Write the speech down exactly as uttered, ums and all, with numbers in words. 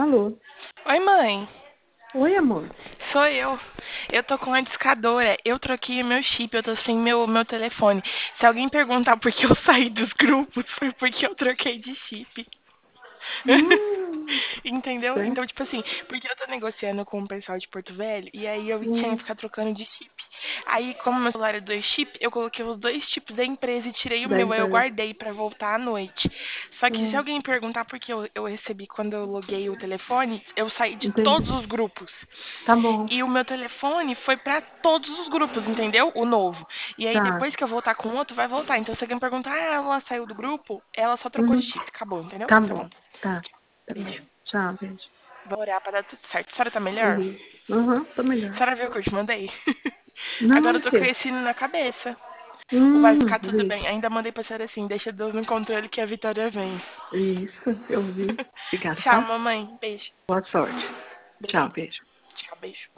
Alô? Oi, mãe. Oi, amor. Sou eu. Eu tô com a discadora. Eu troquei o meu chip, eu tô sem meu, meu telefone. Se alguém perguntar por que eu saí dos grupos, foi porque eu troquei de chip. Hum, Entendeu? certo. Então, tipo assim, porque eu tô negociando com o pessoal de Porto Velho e aí eu tinha que Hum, ficar trocando de chip. Aí, como meu celular é dois chip, eu coloquei os dois chips da empresa e tirei o da meu. Aí eu empresa. guardei pra voltar à noite. Só que se Hum, alguém perguntar por que eu, eu recebi quando eu loguei o telefone, eu saí de entendi. todos os grupos. Tá bom. E o meu telefone foi pra todos os grupos, entendeu? O novo. E aí Tá. depois que eu voltar com outro, vai voltar. Então se alguém perguntar, ah, ela saiu do grupo, ela só trocou de Uhum. chip. Acabou, entendeu? Tá Tá bom. bom. Tá. Tá bom. Beijo. Tchau, beijo. Vou orar pra dar tudo certo. A senhora tá melhor? Uhum. Uhum, tô A melhor. senhora viu o que eu te mandei? Não, Agora eu o tô com quê? esse na cabeça. O vai Hum, ficar tudo vi. bem. Ainda mandei pra senhora assim, deixa Deus no controle que a vitória vem. Isso, eu vi. Obrigada, Tchau, tá? mamãe. Beijo. Boa sorte. Tchau, Obrigada. beijo. Tchau, beijo.